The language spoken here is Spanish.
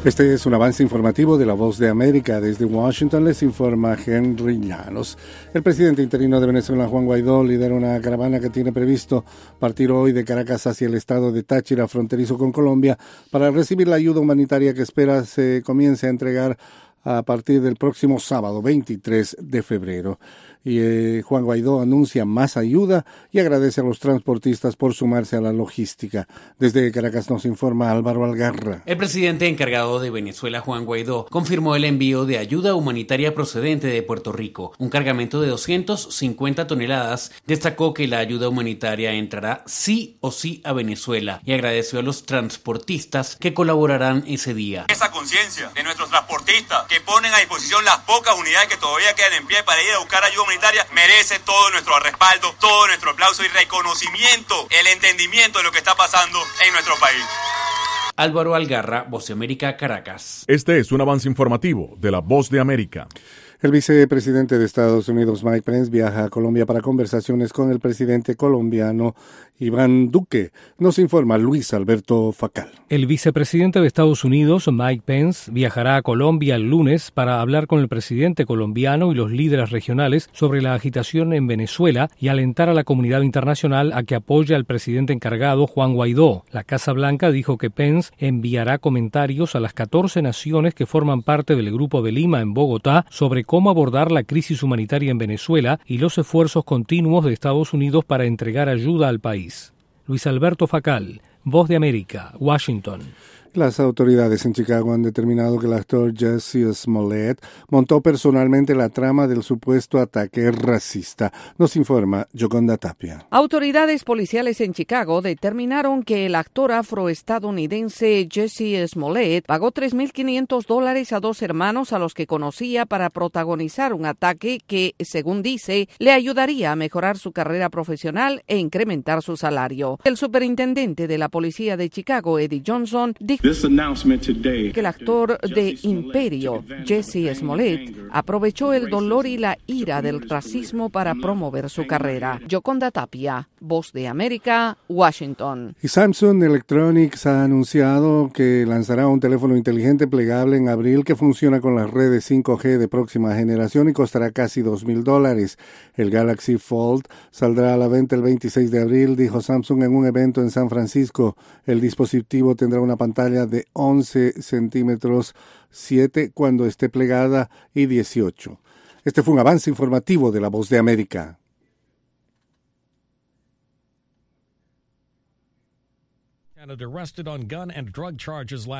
Este es un avance informativo de La Voz de América. Desde Washington les informa Henry Llanos. El presidente interino de Venezuela, Juan Guaidó, lidera una caravana que tiene previsto partir hoy de Caracas hacia el estado de Táchira, fronterizo con Colombia, para recibir la ayuda humanitaria que espera se comience a entregar a partir del próximo sábado, 23 de febrero. Y Juan Guaidó anuncia más ayuda y agradece a los transportistas por sumarse a la logística. Desde Caracas nos informa Álvaro Algarra. El presidente encargado de Venezuela, Juan Guaidó, confirmó el envío de ayuda humanitaria procedente de Puerto Rico, un cargamento de 250 toneladas. Destacó que la ayuda humanitaria entrará sí o sí a Venezuela y agradeció a los transportistas que colaborarán ese día. Esa conciencia de nuestros transportistas que ponen a disposición las pocas unidades que todavía quedan en pie para ir a buscar ayuda humanitaria merece todo nuestro respaldo, todo nuestro aplauso y reconocimiento, el entendimiento de lo que está pasando en nuestro país. Álvaro Algarra, Voz de América, Caracas. Este es un avance informativo de La Voz de América. El vicepresidente de Estados Unidos, Mike Pence, viaja a Colombia para conversaciones con el presidente colombiano Iván Duque. Nos informa Luis Alberto Facal. El vicepresidente de Estados Unidos, Mike Pence, viajará a Colombia el lunes para hablar con el presidente colombiano y los líderes regionales sobre la agitación en Venezuela y alentar a la comunidad internacional a que apoye al presidente encargado, Juan Guaidó. La Casa Blanca dijo que Pence enviará comentarios a las 14 naciones que forman parte del Grupo de Lima en Bogotá sobre cómo abordar la crisis humanitaria en Venezuela y los esfuerzos continuos de Estados Unidos para entregar ayuda al país. Luis Alberto Facal, Voz de América, Washington. Las autoridades en Chicago han determinado que el actor Jussie Smollett montó personalmente la trama del supuesto ataque racista. Nos informa Yoconda Tapia. Autoridades policiales en Chicago determinaron que el actor afroestadounidense Jussie Smollett pagó $3,500 a dos hermanos a los que conocía para protagonizar un ataque que, según dice, le ayudaría a mejorar su carrera profesional e incrementar su salario. El superintendente de la policía de Chicago, Eddie Johnson, dijo que el actor de Imperio, Jussie Smollett, aprovechó el dolor y la ira del racismo para promover su carrera. Yoconda Tapia, Voz de América, Washington. Y Samsung Electronics ha anunciado que lanzará un teléfono inteligente plegable en abril que funciona con las redes 5G de próxima generación y costará casi $2,000. El Galaxy Fold saldrá a la venta el 26 de abril, dijo Samsung en un evento en San Francisco. El dispositivo tendrá una pantalla de 11 centímetros 7 cuando esté plegada y 18. Este fue un avance informativo de La Voz de América. Arrested on gun and drug charges